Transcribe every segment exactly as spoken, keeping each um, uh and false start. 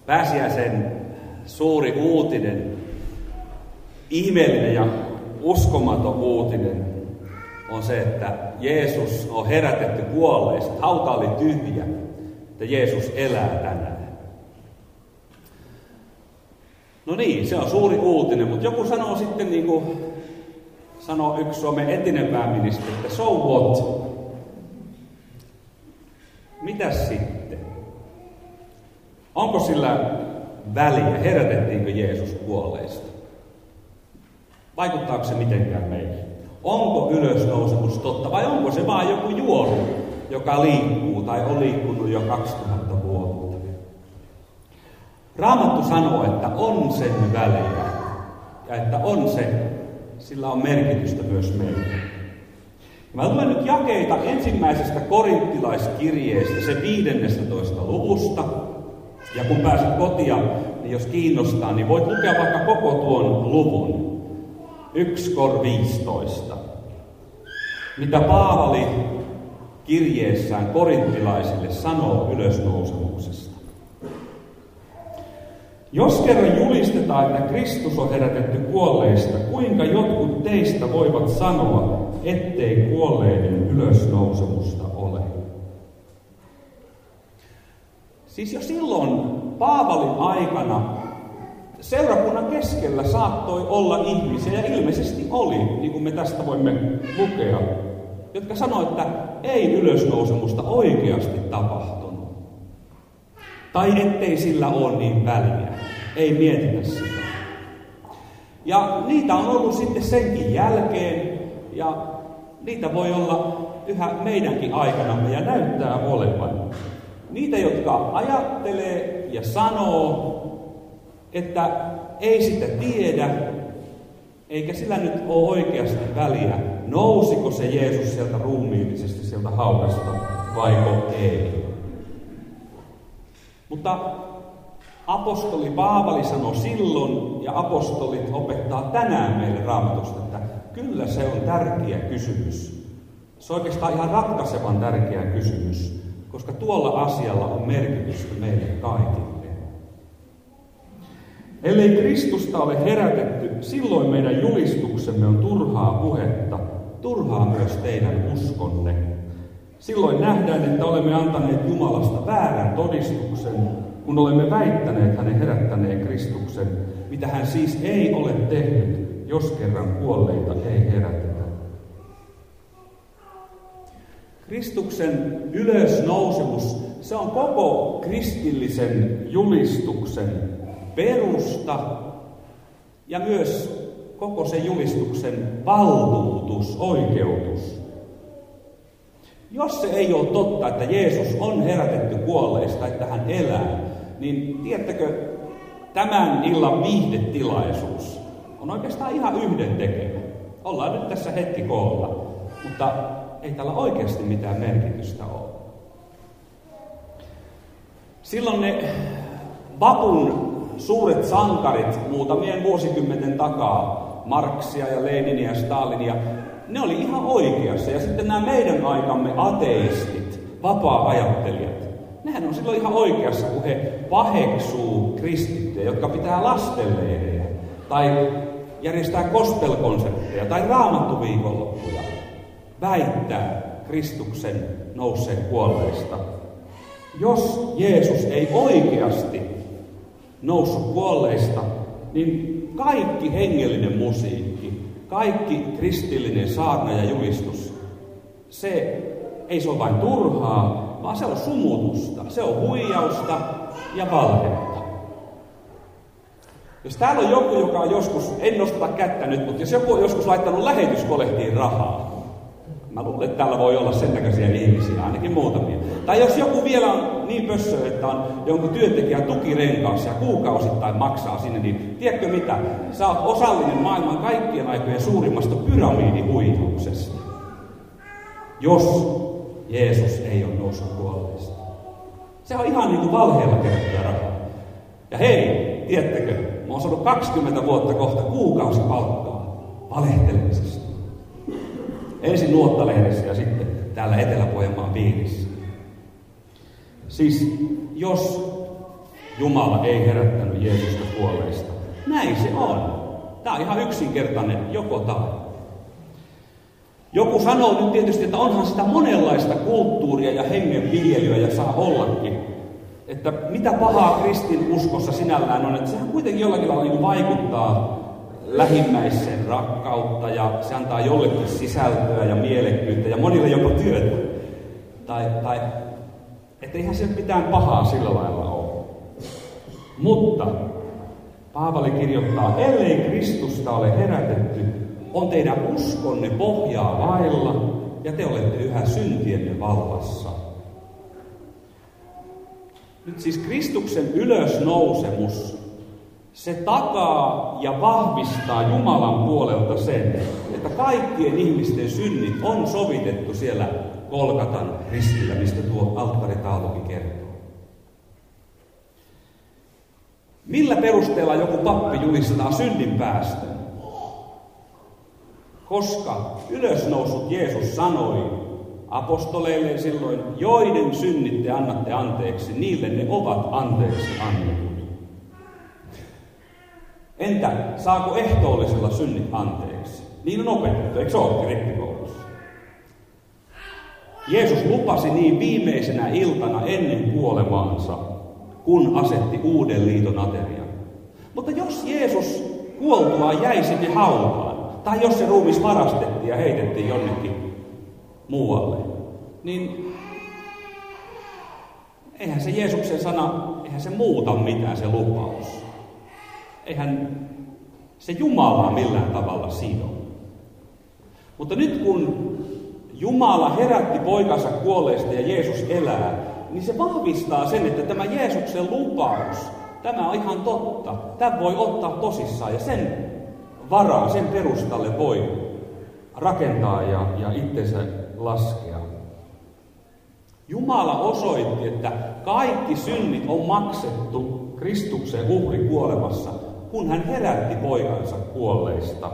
Pääsiäisen suuri uutinen, ihmeellinen ja uskomaton uutinen on se, että Jeesus on herätetty kuolleista. Hauta oli tyhjä, että Jeesus elää tänään. No niin, se on suuri uutinen, mutta joku sanoo sitten, niin kuin sanoo yksi Suomen entinen pääministeri, että so what? Mitäs sitten? Onko sillä väliä, herätettiinkö Jeesus kuolleista? Vaikuttaako se mitenkään meihin? Onko ylösnousemus totta vai onko se vain joku juoru, joka liikkuu tai on liikkunut jo kaksituhatta vuotta? Raamattu sanoo, että on sen väliä ja että on se, sillä on merkitystä myös meille. Mä luen nyt jakeita ensimmäisestä korinttilaiskirjeestä, se viidennestätoista luvusta. Ja kun pääset kotia, niin jos kiinnostaa, niin voit lukea vaikka koko tuon luvun. yksi viisitoista. Mitä Paavali kirjeessään korinttilaisille sanoo ylösnousemuksesta. Jos kerran julistetaan, että Kristus on herätetty kuolleista, kuinka jotkut teistä voivat sanoa, ettei kuolleiden ylösnousemusta ole? Siis jo silloin Paavalin aikana seurakunnan keskellä saattoi olla ihmisiä, ja ilmeisesti oli, niin kuin me tästä voimme lukea, jotka sanoivat, että ei ylösnousemusta oikeasti tapahtunut. Tai ettei sillä ole niin väliä. Ei mietitä sitä. Ja niitä on ollut sitten senkin jälkeen, ja niitä voi olla yhä meidänkin aikanamme, ja näyttää olevan. Niitä, jotka ajattelee ja sanoo, että ei sitä tiedä, eikä sillä nyt ole oikeasti väliä, nousiko se Jeesus sieltä ruumiillisesti sieltä haudasta vaiko ei. Mutta apostoli Paavali sanoi silloin, ja apostolit opettaa tänään meille Raamatusta, että kyllä se on tärkeä kysymys. Se on oikeastaan ihan ratkaisevan tärkeä kysymys, koska tuolla asialla on merkitystä meille kaikille. Ellei Kristusta ole herätetty, silloin meidän julistuksemme on turhaa puhetta, turhaa myös teidän uskonne. Silloin nähdään, että olemme antaneet Jumalasta väärän todistuksen, kun olemme väittäneet hänen herättäneen Kristuksen, mitä hän siis ei ole tehnyt, jos kerran kuolleita ei herätetä. Kristuksen ylösnousemus, se on koko kristillisen julistuksen perusta ja myös koko sen julistuksen valtuutus, oikeutus. Jos se ei ole totta, että Jeesus on herätetty kuolleista, että hän elää, niin tiedättekö, tämän illan viihdetilaisuus on oikeastaan ihan yhdentekevä. Ollaan nyt tässä hetki koolla, mutta ei tällä oikeasti mitään merkitystä ole. Silloin ne vapun suuret sankarit muutamien vuosikymmenten takaa, Marksia ja Leniniä ja Stalinia, ne oli ihan oikeassa. Ja sitten nämä meidän aikamme ateistit, vapaa-ajattelijat, nehän on silloin ihan oikeassa, kun he paheksuu kristittyjä, jotka pitää lastenleirejä, tai järjestää gospel-konsertteja, tai raamattuviikonloppuja, väittää Kristuksen nousseen kuolleista. Jos Jeesus ei oikeasti noussut kuolleista, niin kaikki hengellinen musiikki, kaikki kristillinen saarna ja julistus, se ei se ole vain turhaa, vaan se on sumutusta, se on huijausta ja valhetta. Jos täällä on joku, joka on joskus, en nostata kättä nyt, mutta jos joku on joskus laittanut lähetyskolehtiin rahaa, mä luulen, että täällä voi olla sen näköisiä ihmisiä, ainakin muutamia. Tai jos joku vielä on niin pössö, että on jonkun työntekijän tukirenkaassa ja kuukausittain maksaa sinne, niin tiedätkö mitä? Sä oot osallinen maailman kaikkien aikojen suurimmasta pyramidihuijauksesta. Jos Jeesus ei ole noussut kuolleista. Se on ihan niin kuin valheella kerättyä rahaa. Ja hei, tiedättekö, mä oon saanut kaksikymmentä vuotta kohta kuukausipalkkaa valehtelemisesta. Ensin Nuottalehdessä ja sitten täällä Etelä-Pohjanmaan piirissä. Siis jos Jumala ei herättänyt Jeesusta kuolleista. Näin se on. Tämä on ihan yksinkertainen joko tai. Joku sanoo nyt tietysti, että onhan sitä monenlaista kulttuuria ja hengenviljelyä ja saa ollakin. Että mitä pahaa kristinuskossa sinällään on, että sehän kuitenkin jollakin lailla niin vaikuttaa lähimmäisen rakkautta ja se antaa jollekin sisältöä ja mielekkyyttä ja monille jopa työtä. Tai, tai että eihän se mitään pahaa sillä lailla ole. Mutta Paavali kirjoittaa, ellei Kristusta ole herätetty, on teidän uskonne pohjaa vailla ja te olette yhä syntienne vallassa. Nyt siis Kristuksen ylösnousemus, se takaa ja vahvistaa Jumalan puolelta sen, että kaikkien ihmisten synnit on sovitettu siellä Golgatan ristillä, mistä tuo alttaritaulukin kertoo. Millä perusteella joku pappi julistaa synninpäästön? Koska ylösnousut Jeesus sanoi apostoleille silloin, joiden synnit te annatte anteeksi, niille ne ovat anteeksi annetut. Entä saako ehtoollisella synnit anteeksi? Niin on opetettu, eikö se ole rippikoulussa? Jeesus lupasi niin viimeisenä iltana ennen kuolemaansa, kun asetti uuden liiton aterian. Mutta jos Jeesus kuoltuaan jäi sinne hautaan, tai jos se ruumis varastettiin ja heitettiin jonnekin muualle, niin eihän se Jeesuksen sana, eihän se muuta mitään se lupaus. Eihän se Jumalaa millään tavalla sido. Mutta nyt kun Jumala herätti poikansa kuolleista ja Jeesus elää, niin se vahvistaa sen, että tämä Jeesuksen lupaus, tämä on ihan totta. Tämä voi ottaa tosissaan ja sen varaan, sen perustalle voi rakentaa ja, ja itsensä laskea. Jumala osoitti, että kaikki synnit on maksettu Kristuksen uhrikuolemassa, kun hän herätti poikansa kuolleista.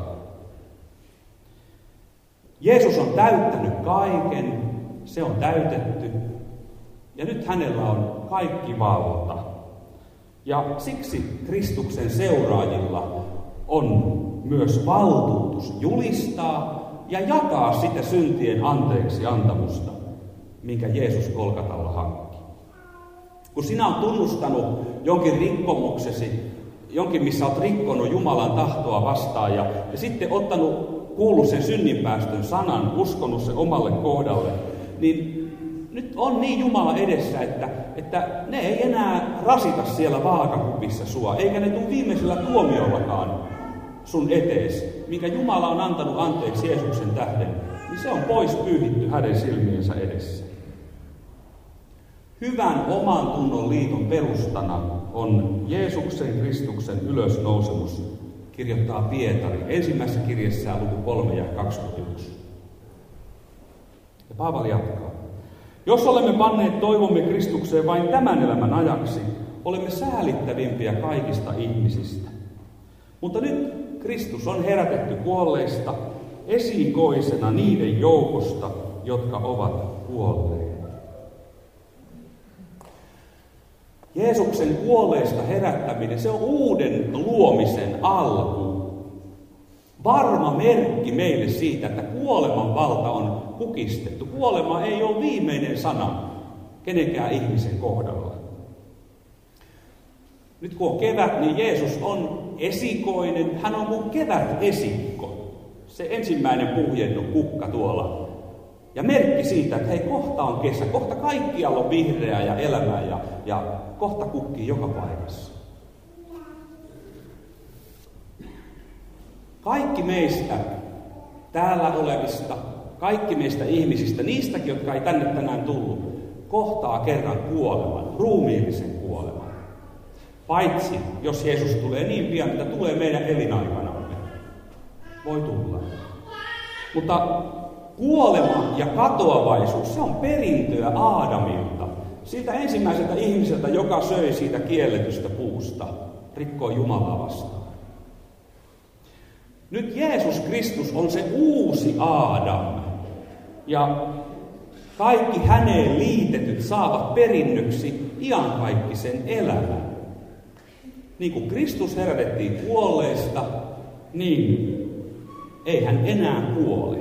Jeesus on täyttänyt kaiken, se on täytetty, ja nyt hänellä on kaikki valta. Ja siksi Kristuksen seuraajilla on myös valtuutus julistaa ja jakaa sitä syntien anteeksi antamusta, minkä Jeesus Golgatalla hankki. Kun sinä olet tunnustanut jonkin rikkomuksesi, jonkin missä olet rikkonut Jumalan tahtoa vastaan ja, ja sitten ottanut, kuullut sen synninpäästön sanan, uskonut sen omalle kohdalle, niin nyt on niin Jumala edessä, että, että ne ei enää rasita siellä vaakakupissa sua, eikä ne tule viimeisellä tuomiollakaan sun eteesi, minkä Jumala on antanut anteeksi Jeesuksen tähden, niin se on pois pyyhitty hänen silmiensä edessä. Hyvän oman tunnon liiton perustana on Jeesuksen Kristuksen ylösnousemus, kirjoittaa Pietari ensimmäisessä kirjassaan luku kolme ja kaksikymmentäyksi. Ja Paavali jatkaa. Jos olemme panneet toivomme Kristukseen vain tämän elämän ajaksi, olemme säälittävimpiä kaikista ihmisistä. Mutta nyt Kristus on herätetty kuolleista esikoisena niiden joukosta, jotka ovat kuolleet. Jeesuksen kuolleista herättäminen, se on uuden luomisen alku. Varma merkki meille siitä, että kuoleman valta on kukistettu. Kuolema ei ole viimeinen sana kenenkään ihmisen kohdalla. Nyt kun on kevät, niin Jeesus on esikoinen. Hän on kuin kevätesikko. Se ensimmäinen puhjennut kukka tuolla. Ja merkki siitä, että hei, kohta on kesä. Kohta kaikkialla on vihreää ja elämää ja, ja kohta kukkii joka paikassa. Kaikki meistä täällä olevista, kaikki meistä ihmisistä, niistäkin, jotka ei tänne tänään tullut, kohtaa kerran kuoleman, ruumiillisen kuoleman. Paitsi, jos Jeesus tulee niin pian, että tulee meidän elinaikanamme. Voi tulla. Mutta kuolema ja katoavaisuus, se on perintöä Aadamilta. Siltä ensimmäiseltä ihmiseltä, joka söi siitä kielletystä puusta, rikkoi Jumalaa vastaan. Nyt Jeesus Kristus on se uusi Aadam. Ja kaikki häneen liitetyt saavat perinnöksi iankaikkisen elämän. Niin kuin Kristus herätettiin kuolleista, niin ei hän enää kuole,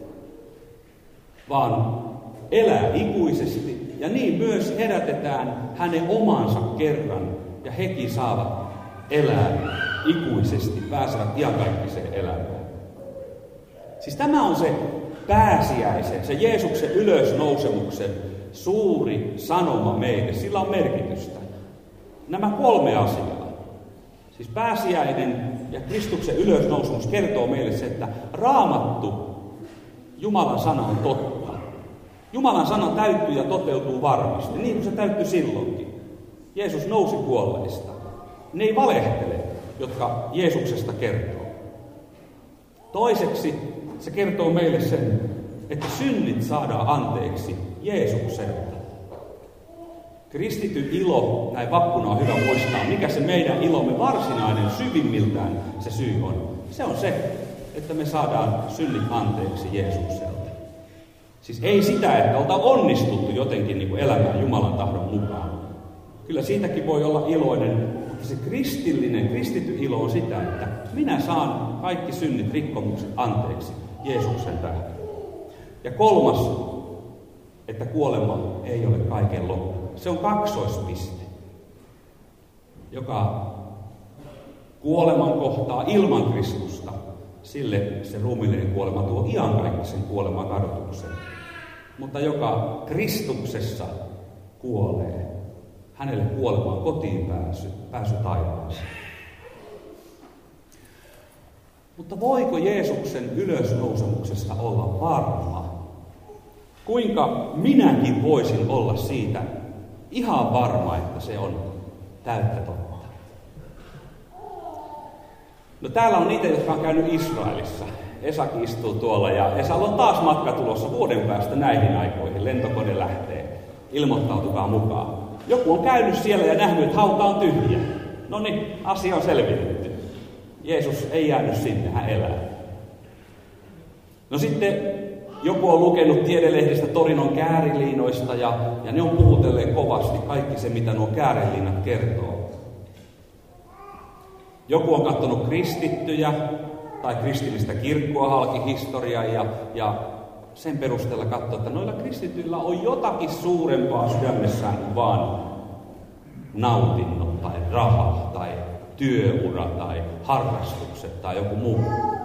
vaan elää ikuisesti. Ja niin myös herätetään hänen omansa kerran, ja hekin saavat elää ikuisesti, pääsevät iankaikkiseen elämään. Siis tämä on se pääsiäisen, se Jeesuksen ylösnousemuksen suuri sanoma meille. Sillä on merkitystä. Nämä kolme asiaa, siis pääsiäinen ja Kristuksen ylösnousemus kertoo meille se, että Raamattu, Jumalan sana on totta. Jumalan sana täyttyy ja toteutuu varmasti, niin kuin se täyttyi silloinkin. Jeesus nousi kuolleista. Ne ei valehtele, jotka Jeesuksesta kertoo. Toiseksi se kertoo meille sen, että synnit saadaan anteeksi Jeesukselta. Kristityn ilo, näin vappuna on hyvä muistaa, mikä se meidän ilomme varsinainen syvimmiltään se syy on. Se on se, että me saadaan synnit anteeksi Jeesukselta. Siis ei sitä, että oltaan onnistuttu jotenkin niin kuin elämään Jumalan tahdon mukaan. Kyllä siitäkin voi olla iloinen, mutta se kristillinen, kristitty ilo on sitä, että minä saan kaikki synnit, rikkomukset anteeksi Jeesuksen tähden. Ja kolmas, että kuolema ei ole kaiken loppu. Se on kaksoispiste, joka kuoleman kohtaa ilman Kristusta. Sille se ruumiillinen kuolema tuo iankaikkisen kuoleman kadotuksen. Mutta joka Kristuksessa kuolee, hänelle kuolema on kotiin pääsy, pääsy taivaaseen. Mutta voiko Jeesuksen ylösnousemuksesta olla varma? Kuinka minäkin voisin olla siitä ihan varma, että se on täyttä totta? No täällä on niitä, jotka on käynyt Israelissa. Esakin istuu tuolla ja Esalla on taas matka tulossa vuoden päästä näihin aikoihin. Lentokone lähtee. Ilmoittautukaa mukaan. Joku on käynyt siellä ja nähnyt, että hauta on tyhjä. No niin, asia on selvitetty. Jeesus ei jäänyt sinne, hän elää. No sitten joku on lukenut tiedelehdistä Torinon kääriliinoista ja, ja ne on puhutelleet kovasti kaikki se, mitä nuo kääriliinat kertoo. Joku on katsonut kristittyjä tai kristillistä kirkkoa halki historiaa ja, ja sen perusteella katsoo, että noilla kristityillä on jotakin suurempaa sydämessään kuin vaan nautinnot tai raha tai työura tai harrastukset tai joku muu.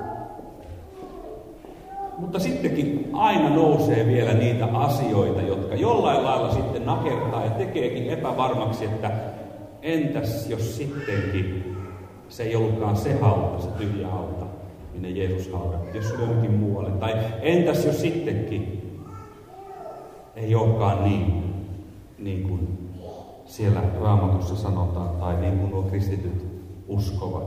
Mutta sittenkin aina nousee vielä niitä asioita, jotka jollain lailla sitten nakertaa ja tekeekin epävarmaksi, että entäs jos sittenkin se ei ollutkaan se hauta, se tyhjä hauta, minne Jeesus haudattiin, jos jonnekin muualle. Tai entäs jos sittenkin ei olekaan niin, niin kuin siellä Raamatussa sanotaan, tai niin kuin nuo kristityt uskovat.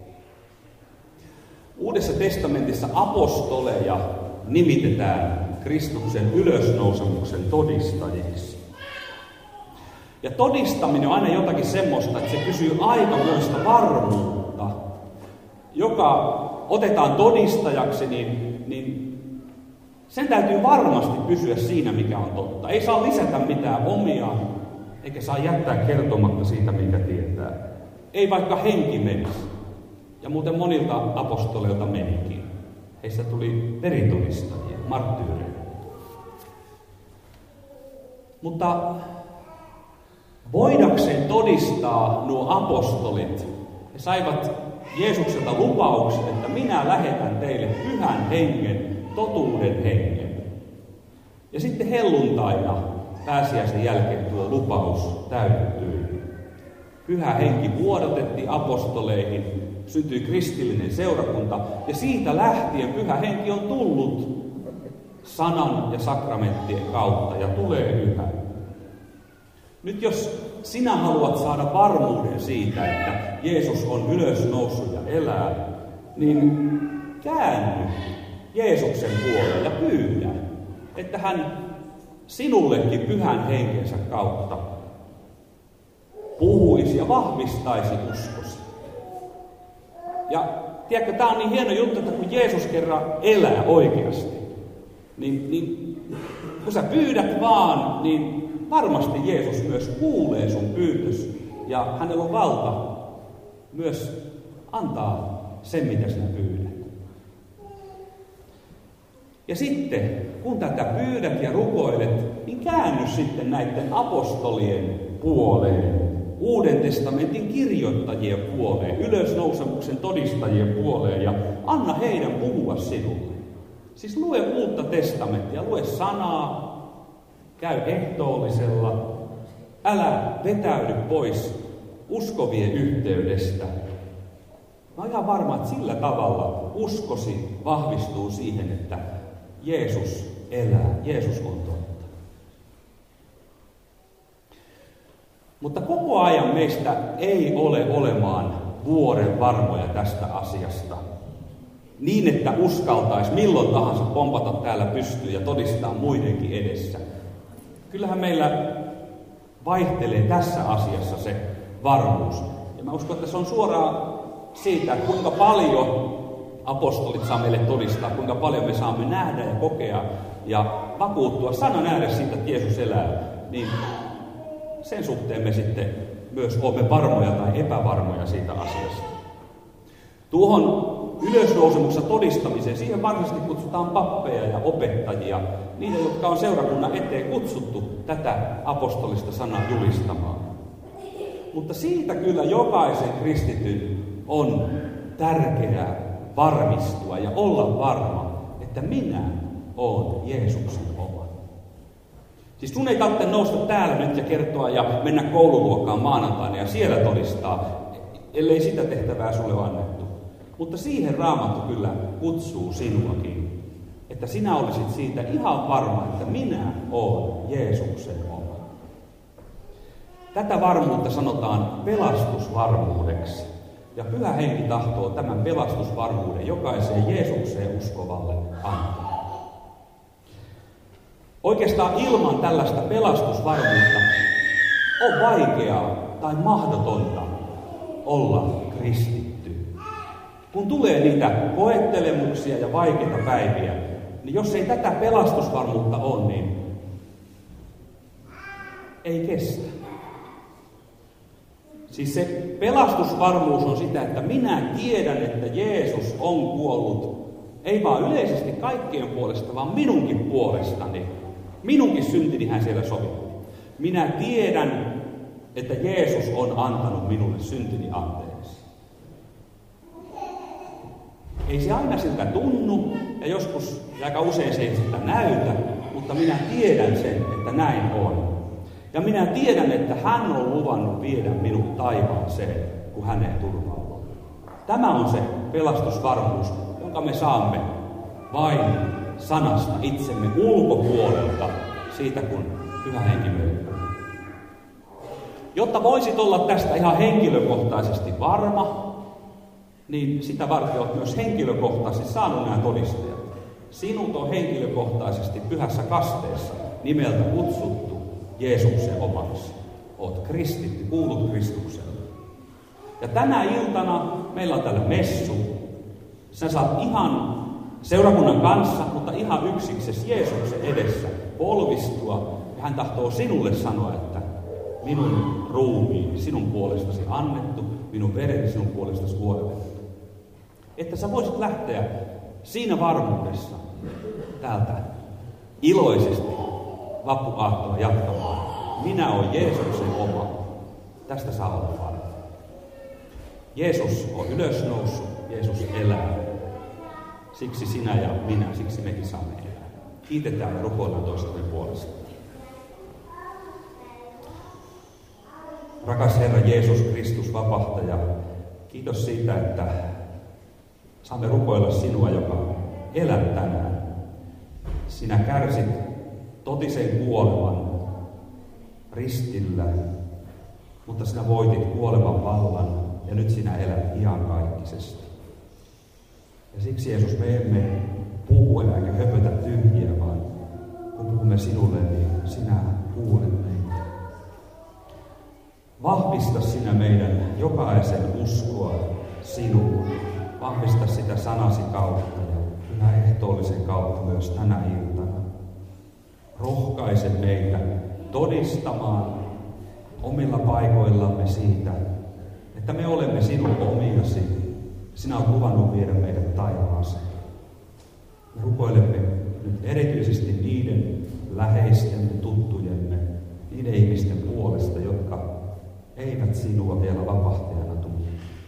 Uudessa testamentissa apostoleja nimitetään Kristuksen ylösnousemuksen todistajiksi. Ja todistaminen on aina jotakin semmoista, että se kysyy aikamoista varmuutta, joka otetaan todistajaksi, niin, niin sen täytyy varmasti pysyä siinä, mikä on totta. Ei saa lisätä mitään omia, eikä saa jättää kertomatta siitä, minkä tietää. Ei vaikka henki menisi. Ja muuten monilta apostoleilta menikin. Heistä tuli veritodistajia, marttyyreja. Mutta voidakseen todistaa nuo apostolit, he saivat Jeesukselta lupauksen, että minä lähetän teille pyhän hengen, totuuden hengen. Ja sitten helluntaina pääsiäisen jälkeen tuo lupaus täyttyi. Pyhä henki vuodatettiin apostoleihin, syntyi kristillinen seurakunta, ja siitä lähtien pyhä henki on tullut sanan ja sakramenttien kautta, ja tulee yhä. Nyt jos sinä haluat saada varmuuden siitä, että Jeesus on ylösnoussut ja elää, niin käänny Jeesuksen puoleen ja pyydä, että hän sinullekin pyhän henkensä kautta puhuisi ja vahvistaisi uskosi. Ja tiedätkö, tämä on niin hieno juttu, että kun Jeesus kerran elää oikeasti, niin, niin kun sä pyydät vaan, niin varmasti Jeesus myös kuulee sun pyytös. Ja hänellä on valta myös antaa sen, mitä sinä pyydät. Ja sitten, kun tätä pyydät ja rukoilet, niin käänny sitten näiden apostolien puoleen, Uuden testamentin kirjoittajien puoleen, ylösnousemuksen todistajien puoleen ja anna heidän puhua sinulle. Siis lue Uutta testamenttia, lue sanaa, käy ehtoollisella, älä vetäydy pois uskovien yhteydestä. Mä oon ihan varma, että sillä tavalla uskosi vahvistuu siihen, että Jeesus elää, Jeesus on totta. Mutta koko ajan meistä ei ole olemaan vuoren varmoja tästä asiasta. Niin, että uskaltaisi milloin tahansa pompata täällä pystyyn ja todistaa muidenkin edessä. Kyllähän meillä vaihtelee tässä asiassa se varmuus. Ja mä uskon, että se on suoraan siitä, että kuinka paljon apostolit saa meille todistaa, kuinka paljon me saamme nähdä ja kokea ja vakuuttua, sana nähdä siitä, että Jeesus elää, niin sen suhteen me sitten myös olemme varmoja tai epävarmoja siitä asiasta. Tuohon ylösnousemuksessa todistamiseen, siihen varsinaisesti kutsutaan pappeja ja opettajia, niitä, jotka on seurakunnan eteen kutsuttu tätä apostolista sanaa julistamaan. Mutta siitä kyllä jokaisen kristityn on tärkeää varmistua ja olla varma, että minä olen Jeesuksen oma. Siis sun ei tarvitse nousta täällä nyt ja kertoa ja mennä koululuokkaan maanantaina ja siellä todistaa, ellei sitä tehtävää sulle ole annettu. Mutta siihen Raamattu kyllä kutsuu sinuakin, että sinä olisit siitä ihan varma, että minä olen Jeesuksen oma. Tätä varmuutta sanotaan pelastusvarmuudeksi. Ja Pyhä Henki tahtoo tämän pelastusvarmuuden jokaiseen Jeesukseen uskovalle antaa. Oikeastaan ilman tällaista pelastusvarmuutta on vaikeaa tai mahdotonta olla kristitty. Kun tulee niitä koettelemuksia ja vaikeita päiviä, niin jos ei tätä pelastusvarmuutta ole, niin ei kestä. Siis se pelastusvarmuus on sitä, että minä tiedän, että Jeesus on kuollut, ei vaan yleisesti kaikkien puolesta, vaan minunkin puolestani. Minunkin syntini hän siellä sovitti. Minä tiedän, että Jeesus on antanut minulle syntini anteeksi. Ei se aina siltä tunnu, ja joskus ja aika usein se ei sitä näytä, mutta minä tiedän sen, että näin on. Ja minä tiedän, että hän on luvannut viedä minut taivaaseen, kun häneen turvautuu. Tämä on se pelastusvarmuus, jonka me saamme vain sanasta itsemme ulkopuolelta, siitä kun Pyhä Henki meille. Jotta voisit olla tästä ihan henkilökohtaisesti varma, niin sitä varten olet myös henkilökohtaisesti saanut nämä todisteet. Sinut on henkilökohtaisesti pyhässä kasteessa nimeltä kutsuttu Jeesuksen omaksi. Olet kristitty, kuulut Kristukselle. Ja tänä iltana meillä on täällä messu. Sä saat ihan seurakunnan kanssa, mutta ihan yksiksesi Jeesuksen edessä polvistua. Ja hän tahtoo sinulle sanoa, että minun ruumiini sinun puolestasi annettu, minun vereni sinun puolestasi vuodatettu. Että sä voisit lähteä siinä varmuudessa täältä iloisesti vappuaattoa jatkamaan. Minä olen Jeesuksen oma. Tästä saa olla varma. Jeesus on ylösnoussut, Jeesus elää. Siksi sinä ja minä, siksi mekin saamme elää. Kiitetään ja rukoillaan toistemme puolesta. Rakas Herra Jeesus Kristus, vapahtaja, kiitos siitä, että saamme rukoilla sinua, joka elät tänään. Sinä kärsit totisen kuoleman ristillä, mutta sinä voitit kuoleman vallan ja nyt sinä elät iankaikkisesti. Ja siksi Jeesus me emme puhu eikä höpötä tyhjiä, vaan kun puhumme sinulle, niin sinä kuulet meitä. Vahvista sinä meidän jokaisen uskoa sinuun. Vahvista sitä sanasi kautta ja pyhän ehtoollisen kautta myös tänä iltana. Rohkaise meitä todistamaan omilla paikoillamme siitä, että me olemme sinun omiasi. Sinä olet luvannut viedä meidät taivaaseen. Me rukoilemme nyt erityisesti niiden läheisten tuttujemme, niiden ihmisten puolesta, jotka eivät sinua vielä vapahtajana tunne.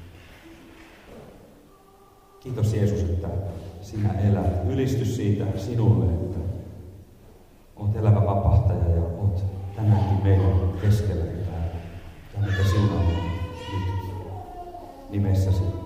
Kiitos Jeesus, että sinä elät. Ylistys siitä sinulle, että olet elävä vapahtaja ja olet tänäänkin meidän keskellämme täällä. Ja mitä sinä olet nyt nimessäsi.